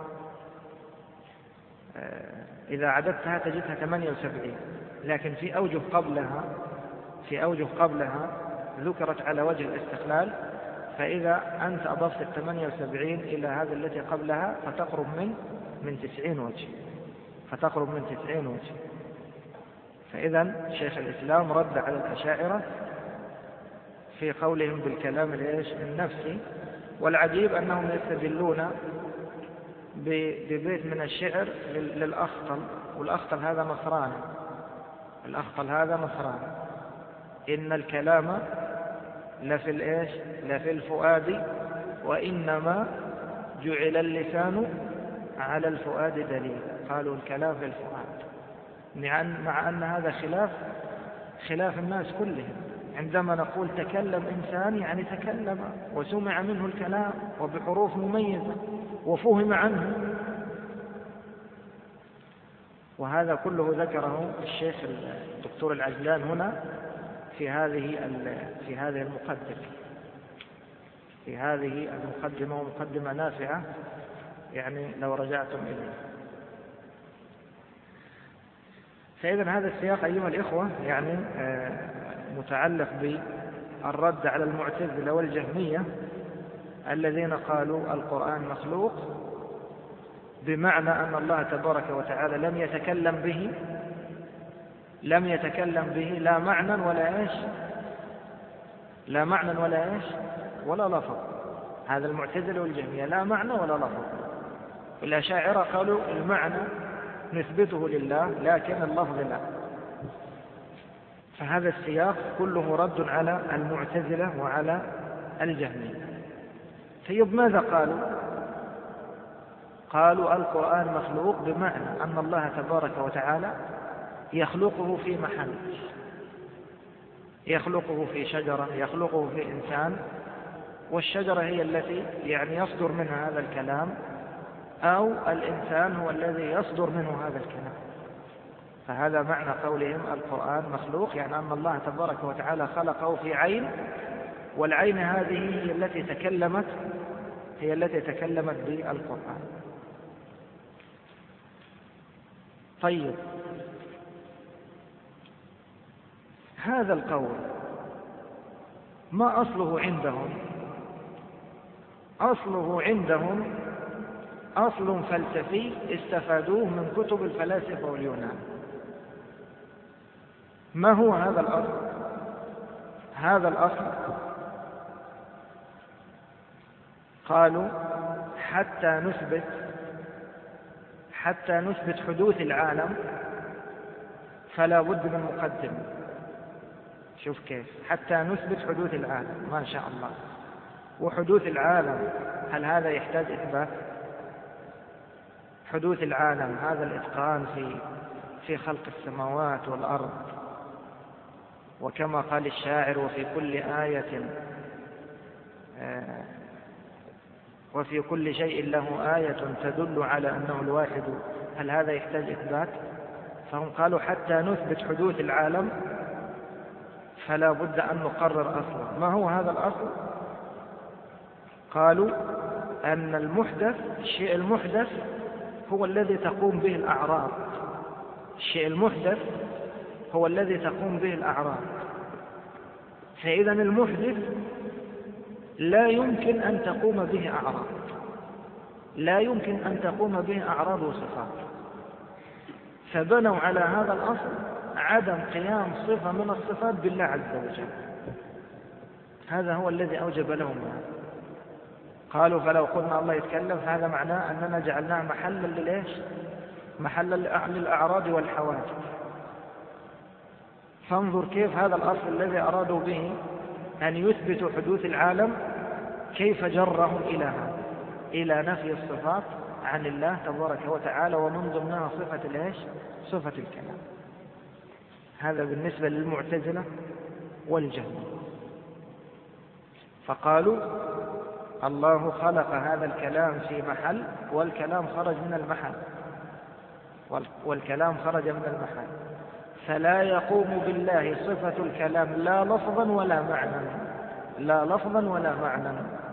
A: إذا عددتها تجدها 78، لكن في أوجه قبلها ذكرت على وجه الاستقلال. فإذا أنت أضفت 78 إلى هذه التي قبلها فتقرب من 90 وجه. فإذا شيخ الإسلام رد على الأشاعرة في قولهم بالكلام النفسي. والعجيب أنهم يستدلون ببيت من الشعر للأخطل، والأخطل هذا نصراني. إن الكلام لفي الفؤاد، وإنما جعل اللسان على الفؤاد دليل. قالوا الكلام في الفؤاد، مع أن هذا خلاف الناس كلهم. عندما نقول تكلم إنسان يعني تكلم وسمع منه الكلام وبحروف مميزة وفهم عنه. وهذا كله ذكره الشيخ الدكتور العجلان هنا في هذه المقدمة، ومقدمة نافعة يعني لو رجعتم إليه. فإذا هذا السياق أيها الإخوة يعني متعلق بالرد على المعتزلة والجهمية الذين قالوا القرآن مخلوق، بمعنى أن الله تبارك وتعالى لم يتكلم به لا معنى ولا لفظ. هذا المعتزلة والجهمية لا معنى ولا لفظ. الأشاعرة قالوا المعنى نثبته لله لكن اللفظ لا. فهذا السياق كله رد على المعتزلة وعلى الجهمية. طيب، ماذا قالوا القرآن مخلوق بمعنى أن الله تبارك وتعالى يخلقه في محل، يخلقه في شجرة، يخلقه في إنسان، والشجرة هي التي يعني يصدر منها هذا الكلام، أو الإنسان هو الذي يصدر منه هذا الكلام. فهذا معنى قولهم القرآن مخلوق، يعني أن الله تبارك وتعالى خلقه في عين، والعين هذه هي التي تكلمت بالقرآن. طيب، هذا القول ما أصله عندهم؟ عندهم أصل فلسفي استفادوه من كتب الفلاسفة واليونان. ما هو هذا الأصل؟ هذا الأصل قالوا حتى نثبت حدوث العالم فلا بد من مقدمة. شوف كيف، حتى نثبت حدوث العالم، ما شاء الله. وحدوث العالم هل هذا يحتاج إثبات؟ حدوث العالم هذا الإتقان في خلق السماوات والأرض، وكما قال الشاعر وفي كل آية وفي كل شيء له آية تدل على أنه الواحد، هل هذا يحتاج إثبات؟ فهم قالوا حتى نثبت حدوث العالم فلا بد أن نقرر أصلا. ما هو هذا الأصل؟ قالوا أن المحدث، الشيء المحدث هو الذي تقوم به الأعراض. الشيء المحدث هو الذي تقوم به الأعراض. فإذا المحدث لا يمكن أن تقوم به أعراض، لا يمكن أن تقوم به أعراض وصفات. فبنوا على هذا الأصل عدم قيام صفة من الصفات بالله عز وجل. هذا هو الذي أوجب لهم هذا. قالوا فلو قلنا الله يتكلم فهذا معناه أننا جعلناه محلا للإيش؟ محلا للأعراض والحوادث. فانظر كيف هذا الأصل الذي أرادوا به أن يثبتوا حدوث العالم كيف جرهم إلى هذا، إلى نفي الصفات عن الله تبارك وتعالى، ومن ضمنها صفة الإيش؟ صفة الكلام. هذا بالنسبة للمعتزلة والجهمية. فقالوا الله خلق هذا الكلام في محل، والكلام خرج من المحل، والكلام خرج من المحل، فلا يقوم بالله صفة الكلام لا لفظا ولا معنى، لا لفظا ولا معنى.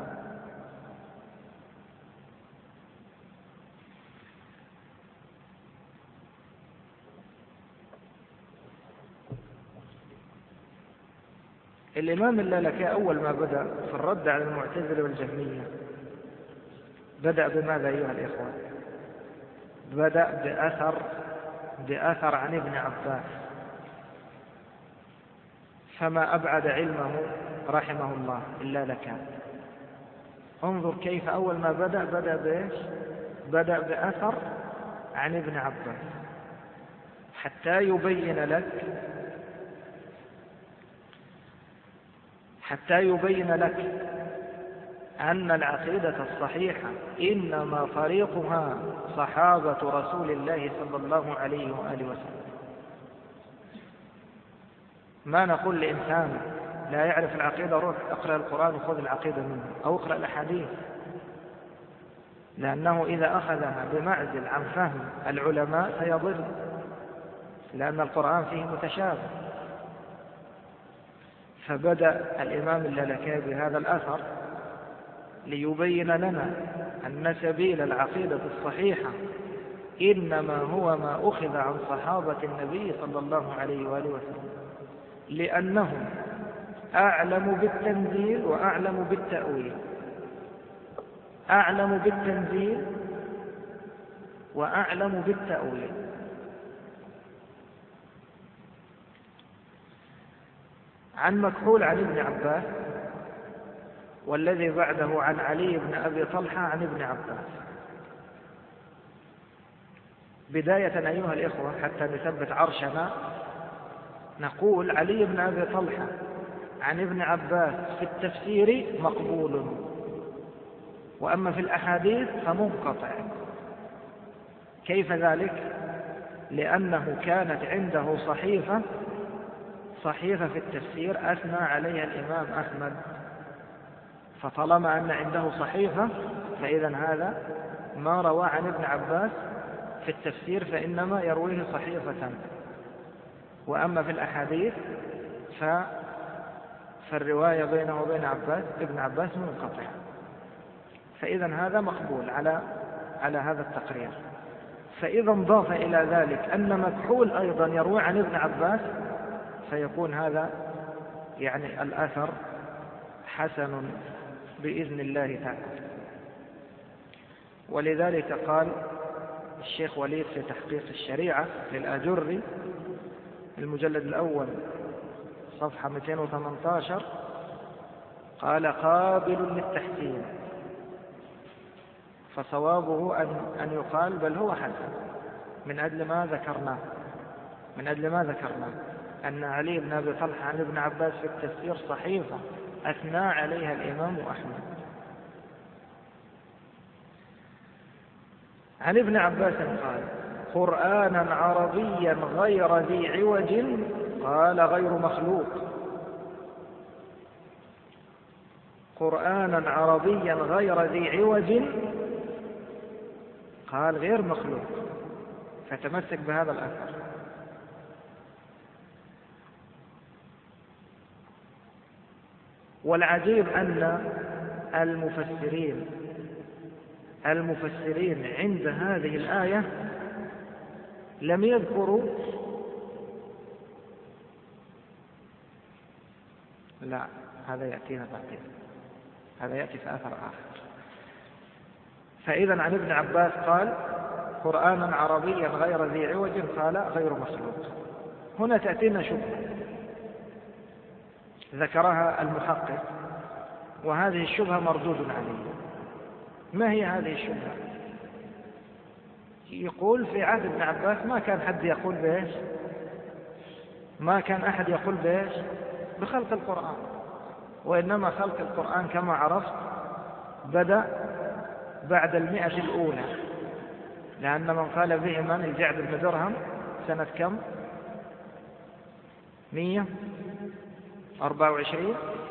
A: الإمام اللالكائي أول ما بدأ في الرد على المعتزلة والجهمية بدأ بماذا أيها الإخوة؟ بدأ بأثر عن ابن عباس. فما أبعد علمه رحمه الله اللالكائي. انظر كيف أول ما بدأ بإيش؟ بدأ بأثر عن ابن عباس حتى يبين لك أن العقيدة الصحيحة إنما طريقها صحابة رسول الله صلى الله عليه وآله وسلم. ما نقول لإنسان لا يعرف العقيدة روح اقرأ القرآن وخذ العقيدة منه، أو اقرأ الأحاديث، لأنه إذا أخذها بمعزل عن فهم العلماء سيضل، لأن القرآن فيه متشابه. فبدأ الإمام اللالكائي بهذا الأثر ليبين لنا أن سبيل العقيدة الصحيحة إنما هو ما أخذ عن صحابة النبي صلى الله عليه وآله وسلم، لأنهم أعلم بالتنزيل وأعلم بالتأويل، أعلم بالتنزيل وأعلم بالتأويل. عن مكحول عن ابن عباس، والذي بعده عن علي بن أبي طلحة عن ابن عباس. بداية أيها الإخوة حتى نثبت عرشنا، نقول علي بن أبي طلحة عن ابن عباس في التفسير مقبول، وأما في الأحاديث فمنقطع. كيف ذلك؟ لأنه كانت عنده صحيفة في التفسير أثنى عليها الإمام أحمد، فطالما أن عنده صحيفة فإذا هذا ما روى عن ابن عباس في التفسير فإنما يرويه صحيفة. وأما في الأحاديث فالرواية بينه وبين ابن عباس منقطع، فإذا هذا مقبول على هذا التقرير. فإذا انضاف إلى ذلك أن مكحول أيضا يروي عن ابن عباس، فيكون هذا يعني الأثر حسن بإذن الله تعالى. ولذلك قال الشيخ وليد في تحقيق الشريعة للآجري المجلد الأول صفحة 218 قال قابل للتحسين، فصوابه أن يقال بل هو حسن من أجل ما ذكرناه أن علي بن أبي طلحة عن ابن عباس في التفسير صحيفة أثنى عليها الإمام أحمد. عن ابن عباس قال قرآنا عربيا غير ذي عوج، قال غير مخلوق. قرآنا عربيا غير ذي عوج، قال غير مخلوق، فتمسك بهذا الأثر. والعجيب أن المفسرين عند هذه الآية لم يذكروا، لا هذا يأتينا بعدين، هذا يأتي في أثر آخر. فإذا عن ابن عباس قال قرآنا عربيا غير ذي عوج، قال غير مخلوق. هنا تأتينا شبهة ذكرها المحقق، وهذه الشبهة مردود عليه. ما هي هذه الشبهة؟ يقول في عهد ابن عباس ما كان حد يقول بإيش؟ ما كان أحد يقول بإيش؟ بخلق القرآن، وإنما خلق القرآن كما عرفت بدأ بعد 100 الأولى، لأن من قال به من الجعد بن درهم سنة كم؟ 124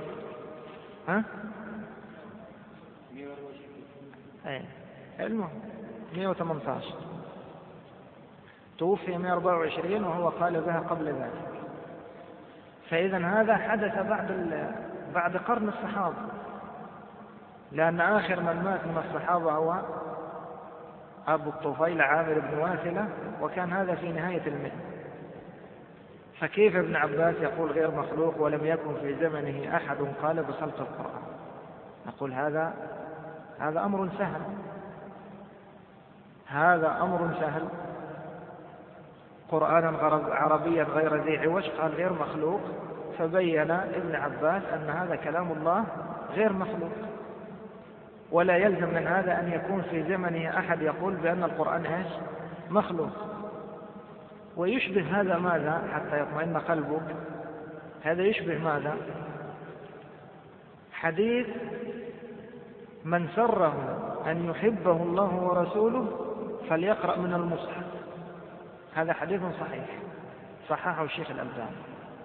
A: المهم 118 توفي 124 وهو قال بها قبل ذلك. فإذا هذا حدث بعد قرن الصحابة، لأن آخر من مات من الصحابة هو أبو الطفيل عامر بن واثلة، وكان هذا في نهاية المئة. فكيف ابن عباس يقول غير مخلوق ولم يكن في زمنه أحد قال بخلق القرآن؟ نقول هذا أمر سهل، هذا أمر سهل. قرآنا عربيا غير ذي عوج قال غير مخلوق، فبين ابن عباس أن هذا كلام الله غير مخلوق، ولا يلزم من هذا أن يكون في زمنه أحد يقول بأن القرآن إيش؟ مخلوق. ويشبه هذا ماذا حتى يطمئن قلبك؟ هذا يشبه ماذا؟ حديث من سره أن يحبه الله ورسوله فليقرأ من المصحف. هذا حديث صحيح صححه الشيخ الألباني.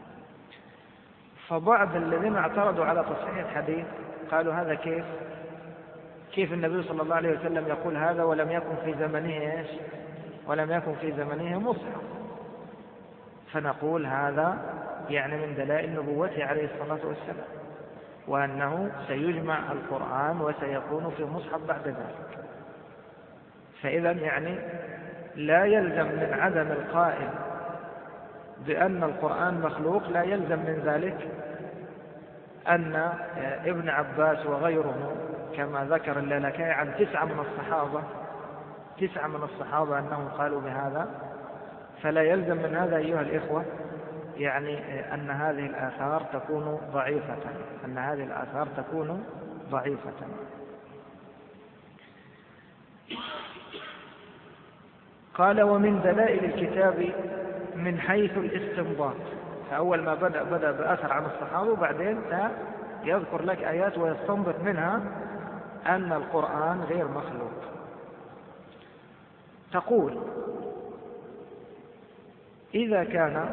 A: فبعض الذين اعترضوا على تصحيح الحديث قالوا هذا كيف النبي صلى الله عليه وسلم يقول هذا ولم يكن في زمنه إيش؟ ولم يكن في زمنه مصحف. فنقول هذا يعني من دلائل نبوته عليه الصلاة والسلام، وأنه سيجمع القرآن وسيكون في مصحف بعد ذلك. فإذا يعني لا يلزم من عدم القائل بأن القرآن مخلوق، لا يلزم من ذلك أن ابن عباس وغيره كما ذكر اللالكائي عن 9 من الصحابة أنهم قالوا بهذا. فلا يلزم من هذا أيها الإخوة يعني أن هذه الآثار تكون ضعيفة، قال ومن دلائل الكتاب من حيث الاستنباط. فأول ما بدأ بأثر عن الصحابة، وبعدين يذكر لك آيات ويستنبط منها أن القرآن غير مخلوق. تقول إذا كان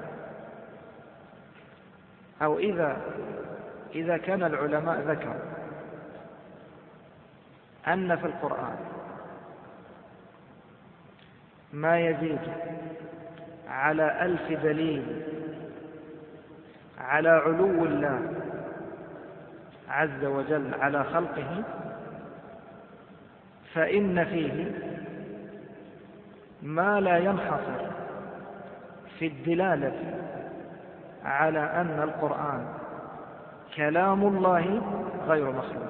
A: أو إذا كان العلماء ذكروا أن في القرآن ما يزيد على 1000 دليل على علو الله عز وجل على خلقه، فإن فيه ما لا ينحصر في الدلالة على أن القرآن كلام الله غير مخلوق،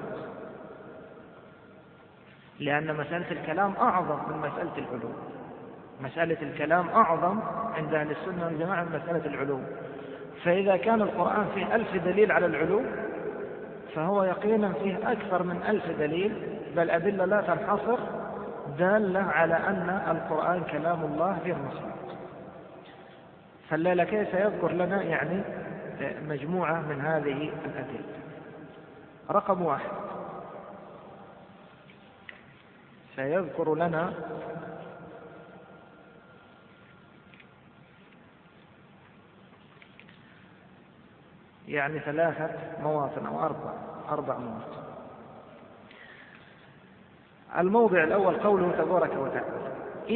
A: لأن مسألة الكلام أعظم من مسألة العلو. مسألة الكلام أعظم عند أهل السنة والجماعة من مسألة العلو. فإذا كان القرآن فيه 1000 دليل على العلو، فهو يقينا فيه أكثر من 1000 دليل، بل أدلة لا تنحصر، دالة على أن القرآن كلام الله غير مخلوق. فاللالكائي سيذكر لنا يعني مجموعة من هذه الأدلة. رقم 1 سيذكر لنا يعني 3 مواطن أو 4 مواطن. الموضع الأول قوله تبارك وتعالى: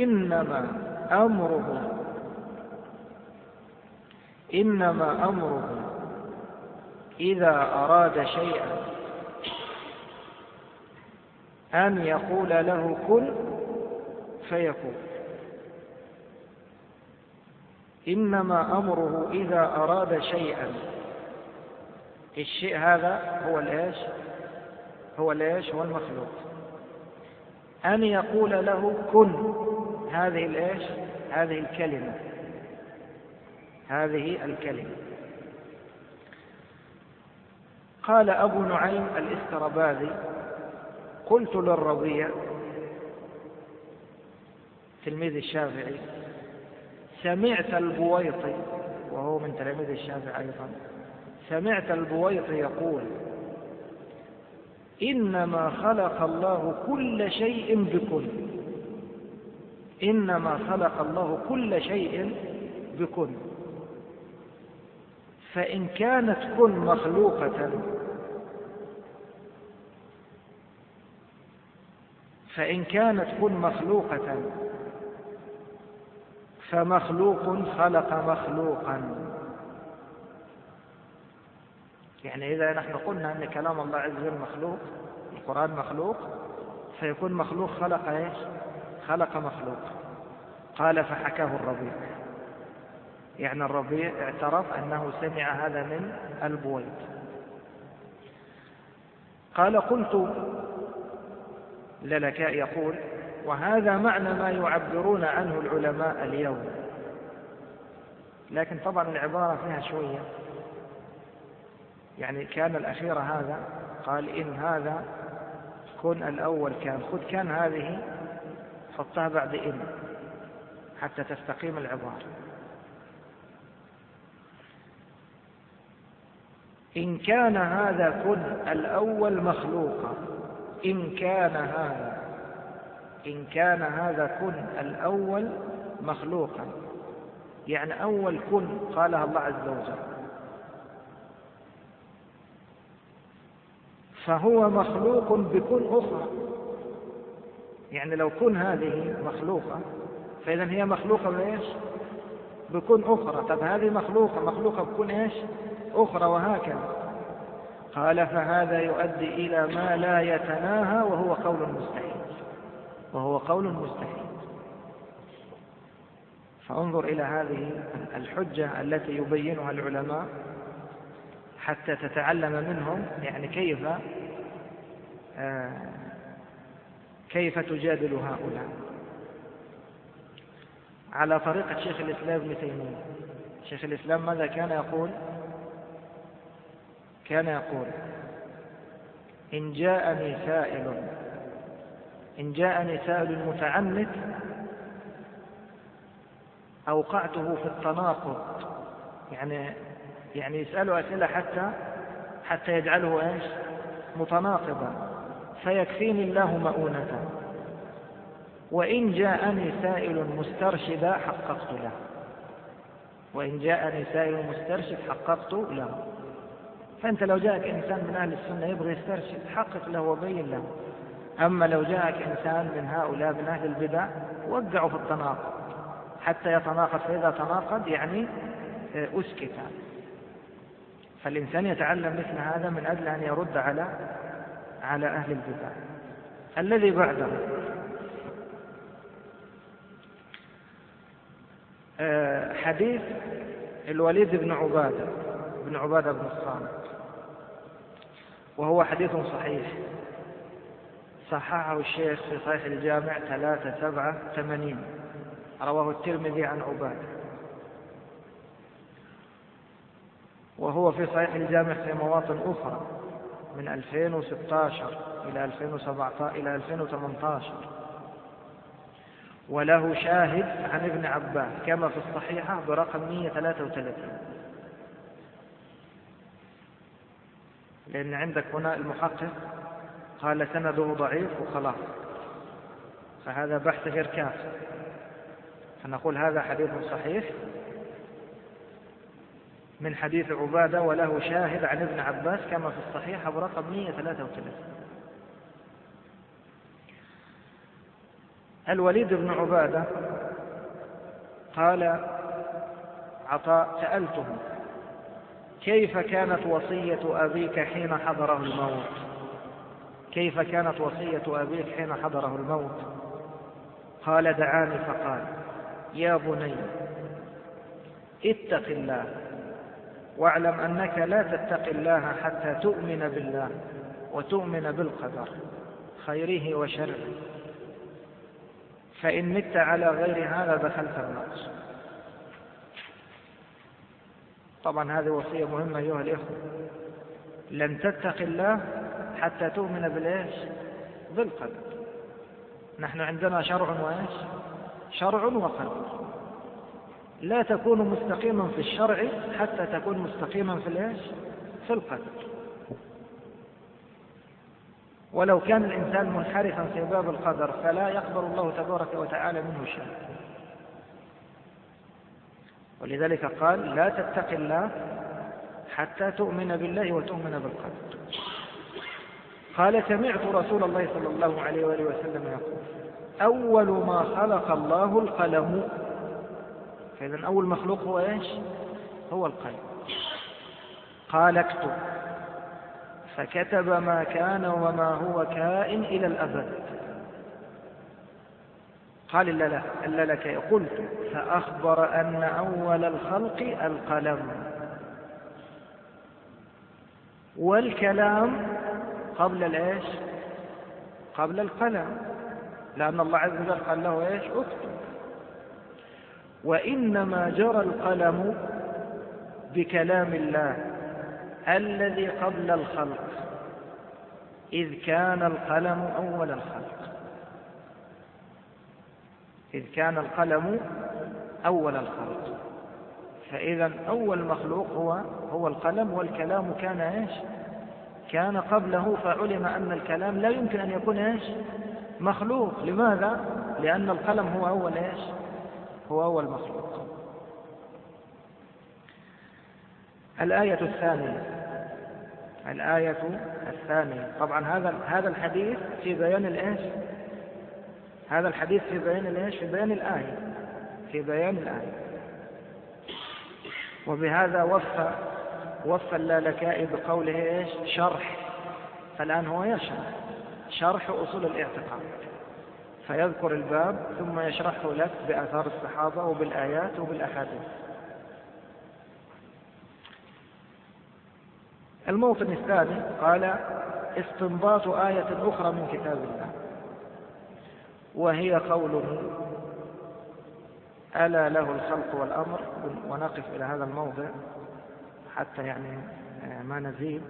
A: إنما أمره إذا أراد شيئا أن يقول له كن فيكون. إنما أمره إذا أراد شيئا، الشيء هذا هو المخلوق. أن يقول له كن، هذه الكلمة. قال أبو نعيم الإسكرباذي: قلت للربيع تلميذ الشافعي: سمعت البويطي، وهو من تلاميذ الشافعي أيضا، سمعت البويطي يقول: إنما خلق الله كل شيء بكن. إنما خلق الله كل شيء بكن، فإن كانت كن مخلوقة فمخلوق خلق مخلوقا. يعني إذا نحن قلنا أن كلام الله عز وجل مخلوق، القرآن مخلوق، فيكون مخلوق خلق مخلوق. قال: فحكاه الربيع، يعني الربيع اعترف أنه سمع هذا من البويط. قال: قلت للكاء يقول: وهذا معنى ما يعبرون عنه العلماء اليوم. لكن طبعا العبارة فيها شوية، يعني كان الأخير هذا قال: إن هذا كن الأول كان، خذ كان هذه حطها بعد إن حتى تستقيم العبارة. إن كان هذا كن الأول مخلوقا، إن كان هذا كن الأول مخلوقا، يعني أول كن قالها الله عز وجل، فهو مخلوق بكن أخرى. يعني لو كن هذه مخلوقة، فإذا هي مخلوقة بكن أخرى. طب هذه مخلوقة بكن أخرى، وهكذا. قال: فهذا يؤدي إلى ما لا يتناهى، وهو قول مستحيل. فانظر إلى هذه الحجة التي يبينها العلماء حتى تتعلم منهم يعني كيف تجادل هؤلاء على طريقة شيخ الإسلام ابن تيمية. شيخ الإسلام ماذا كان يقول؟ كان يقول: إن جاءني سائل متعنت أوقعته في التناقض. يعني يسأله أسئلة حتى يجعله متناقضا، فيكفيني الله مؤونته. وإن جاءني سائل مسترشدا حققت له. فأنت لو جاءك إنسان من أهل السنة يبغي يسترشد، حقق له وبين له. أما لو جاءك إنسان من هؤلاء من أهل البدع، وقعوا في التناقض حتى يتناقض، فإذا تناقض يعني أسكت. فالإنسان يتعلم مثل هذا من أجل أن يرد على أهل البدع. الذي بعده حديث الوليد بن عبادة بن الصامت، وهو حديث صحيح، صححه الشيخ في صحيح الجامع 387، رواه الترمذي عن عبادة، وهو في صحيح الجامع في مواطن أخرى من 2016 إلى 2017 إلى 2018، وله شاهد عن ابن عباس كما في الصحيحة برقم 133. لأن عندك هنا المحقق قال سنده ضعيف وخلاص، فهذا بحث غير كافي، فنقول هذا حديث صحيح من حديث عبادة وله شاهد عن ابن عباس كما في الصحيح برقم 133. الوليد بن عبادة قال عطاء: سألته: كيف كانت وصية أبيك حين حضره الموت؟ كيف كانت وصية أبيك حين حضره الموت؟ قال: دعاني فقال: يا بني اتق الله، واعلم أنك لا تتقي الله حتى تؤمن بالله وتؤمن بالقدر خيره وشره، فإن مت على غير هذا دخلت النار. طبعا هذه وصية مهمة أيها الإخوة، لن تتقي الله حتى تؤمن بالإيش؟ بالقدر. نحن عندنا شرع وإيش؟ شرع وقدر. لا تكون مستقيما في الشرع حتى تكون مستقيما في الإيش؟ في القدر. ولو كان الإنسان منحرفا في باب القدر فلا يقبل الله تبارك وتعالى منه شيء. ولذلك قال: لا تتقي الله حتى تؤمن بالله وتؤمن بالقدر. قال: سمعت رسول الله صلى الله عليه وآله وسلم يقول: أول ما خلق الله القلم. فإذن أول مخلوق هو إيش؟ هو القلم. قال: اكتب. فكتب ما كان وما هو كائن إلى الأبد. قال: إلا لك. قلت: فأخبر أن أول الخلق القلم، والكلام قبل الإيش؟ قبل القلم، لأن الله عز وجل قال له إيش؟ اكتب. وإنما جرى القلم بكلام الله الذي قبل الخلق، إذ كان القلم أول الخلق. إذ كان القلم أول الخلق. فإذا أول مخلوق هو القلم، والكلام كان إيش؟ كان قبله، فعلم أن الكلام لا يمكن أن يكون إيش؟ مخلوق. لماذا؟ لأن القلم هو أول إيش؟ هو أول مخلوق. الآية الثانية. طبعا هذا الحديث في بيان الإيش؟ هذا الحديث في بيان الإيش؟ في بيان الآية. في بيان الآية. وبهذا وفى اللالكائي بقوله إيش؟ شرح. فالآن هو يشرح شرح أصول الاعتقاد، فيذكر الباب ثم يشرحه لك بآثار الصحابة وبالآيات وبالأحاديث. الموطن الثاني قال: استنباط آية أخرى من كتاب الله، وهي قوله: ألا له الخلق والأمر. ونقف إلى هذا الموضع حتى يعني ما نزيد.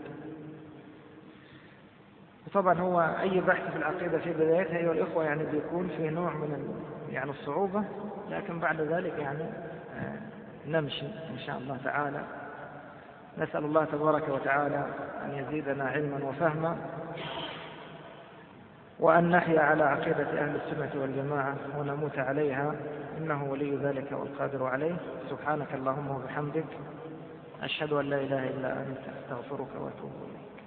A: وطبعا هو أي بحث في العقيدة في بدايتها أيها الإخوة يعني بيكون فيه نوع من يعني الصعوبة، لكن بعد ذلك يعني نمشي إن شاء الله تعالى. نسأل الله تبارك وتعالى أن يزيدنا علما وفهما، وأن نحيا على عقيدة أهل السنة والجماعة ونموت عليها، إنه ولي ذلك والقادر عليه. سبحانك اللهم وبحمدك، أشهد أن لا إله إلا أنت، أستغفرك وأتوب إليك.